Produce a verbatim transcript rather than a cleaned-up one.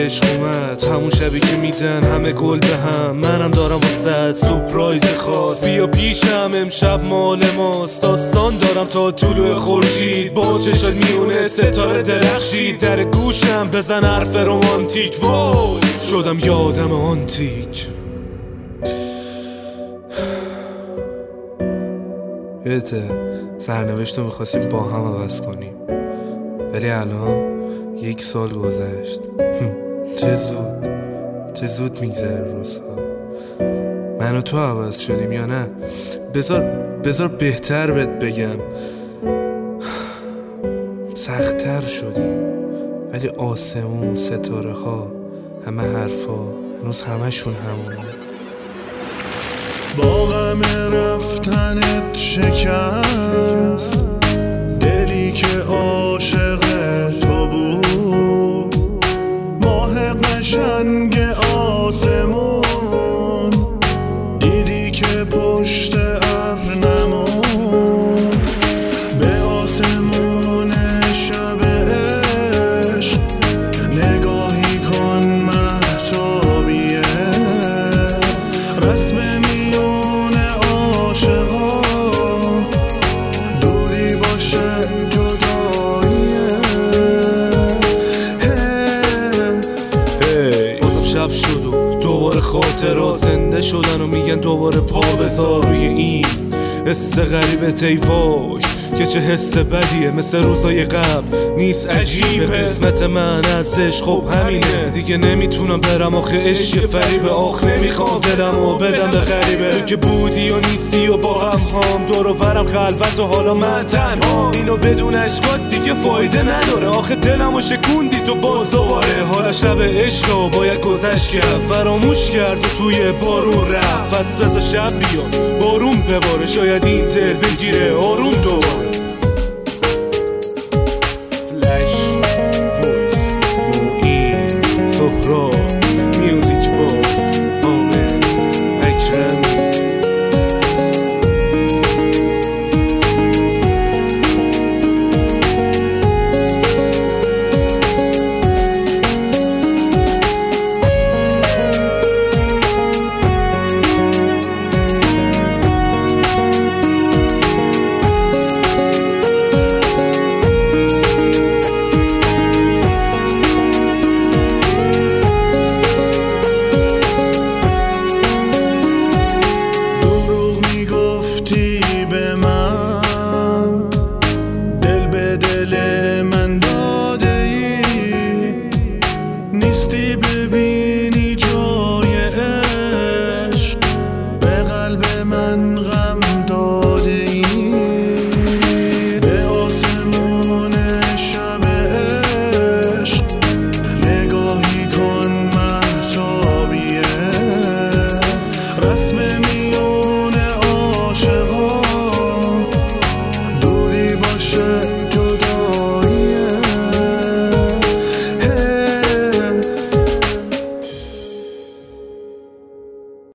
عشق اومد، همون شبی که میدن همه گل به هم. منم دارم واسه سورپرایز خاص، بیا پیشم امشب مال ماست. داستان دارم تا طلوع خورشید، با چشات میونه ستاره درخشید. در گوشم بزن حرف رومانتیک، وای شدم یادم آنتیک. یادته سرنوشت رو میخواستیم با هم عوض کنیم، ولی الان یک سال گذشت. چه زود چه زود میگذره روزها. من و تو عوض شدیم یا نه؟ بذار بذار بهتر بهت بگم، سخت‌تر شدیم، ولی آسمون، ستاره ها، همه حرفا هنوز همشون همونه. با غم رفتنت شکست دلی که عاشق تو بود، ماه قشنگ آسمون دیدی که پشت ابر نمون. به آسمون شب عشق نگاهی کن مهتابیه، رسم میون عاشقا دوری باشه جداییه. هی بازم شب شد و دوباره خاطرات زنده شدن و میگن دوباره پا بذار روی این حس غریبت. ای وای که چه حس بدیه، مثل روزای قبل نیست، عجیبه. قسمت من از عشق خب همینه دیگه، نمیتونم برم آخه عشق فریبه. آخ نمیخوام دلم و بدم به غریبه، تو که بودی و نیستی و با هم هم دور و برم خلوت و حالا من تنها. اینو بدون عشقات دیگه فایده نداره، آخه دلم و شکوندی تو باز دوباره. حالا شب عشق رو باید گذشت کرد، فراموش کرد و توی بارون رفت. فصل رضا شب بیا بارون بباره، شاید این دل بگیره آروم دوباره. میوزیک با آمن اکرم. به من دل به دل